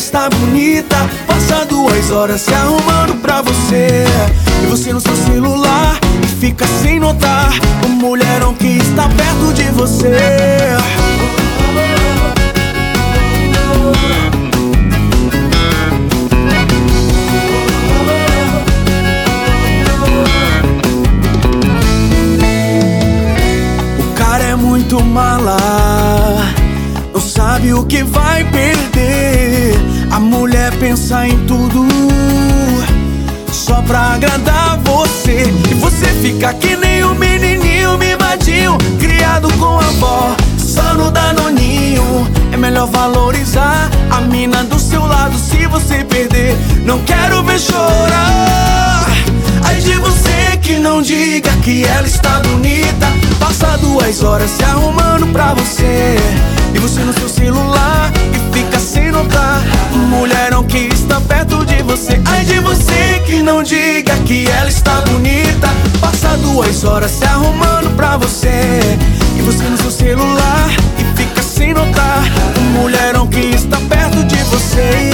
está bonita. Passa 2 horas se arrumando pra você, e você no seu celular e fica sem notar o mulherão que está perto de você. O cara é muito mala, não sabe o que vai perder. A mulher pensa em tudo só pra agradar você, e você fica que nem um menininho mimadinho, criado com a avó, só no danoninho. É melhor valorizar a mina do seu lado. Se você perder, não quero ver chorar. Ai de você que não diga que ela está bonita. Passa 2 horas se arrumando pra você, e você no seu celular e fica sem notar o mulherão que está perto de você. Ai de você que não diga que ela está bonita. Passa 2 horas se arrumando pra você, e você no seu celular e fica sem notar o mulherão que está perto de você.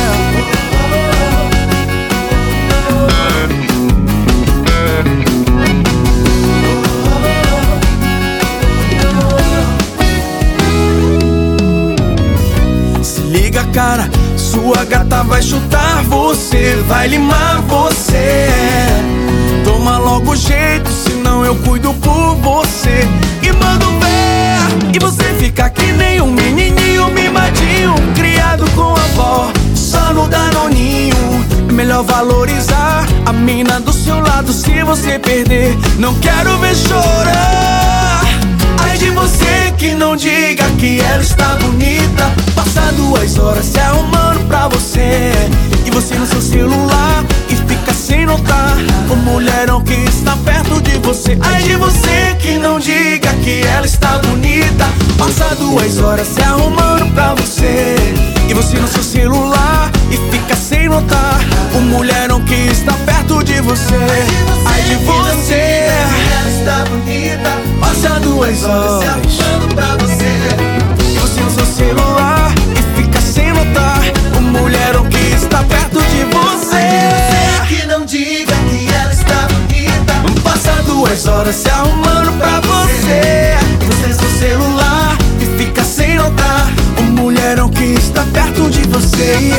Se liga, cara, sua gata vai chutar você, vai limar você. Toma logo jeito, senão eu cuido por você e mando ver. E você fica que nem um menininho mimadinho, criado com a avó, só no danoninho. É melhor valorizar a mina do seu lado. Se você perder, não quero ver chorar. Ai de você que não diga que ela está bonita. Passa 2 horas se arrumando pra você, e você no seu celular e fica sem notar o mulherão que está perto de você. Ai de você que não diga que ela está bonita. Passa 2 horas se arrumando pra você, e você no seu celular e fica sem notar o mulherão que está perto de você. Ai de você que ela está bonita. Passa 2 horas se arrumando pra você, e você no seu celular e fica sem notar o mulherão que está perto de você. Ai de você que não diga que ela está bonita. Passa 2 horas se arrumando pra você, e você no seu celular e fica sem notar o mulherão que está perto de você.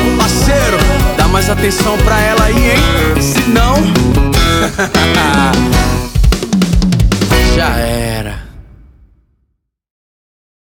Parceiro, dá mais atenção pra ela aí, hein? Se não